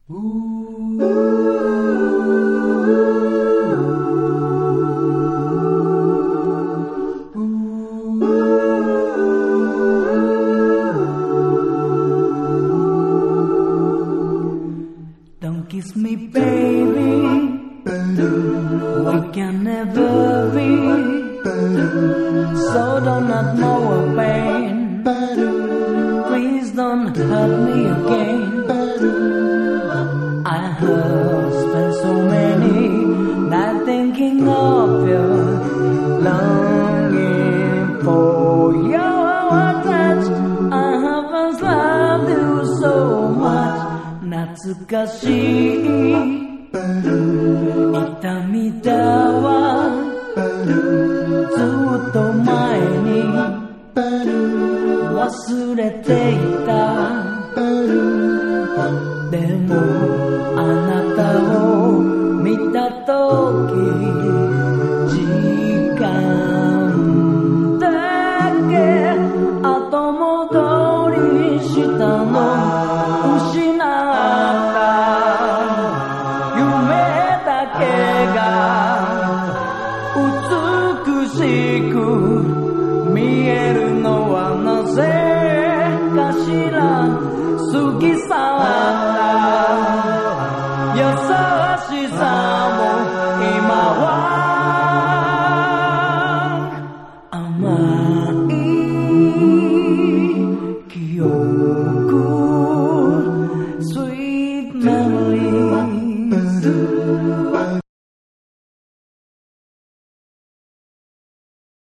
Don't kiss me, baby. We can never be. So don't not know a pain. Please don't hurt me again. I have spent so many nights thinking of you, longing for your touch. I have once loved you so much. 懐かしい痛みだわずっと前に忘れていたでもあなたを見たとき時間だけ後戻りしたの失った夢だけが美しく見えるのはなぜかしら過ぎ去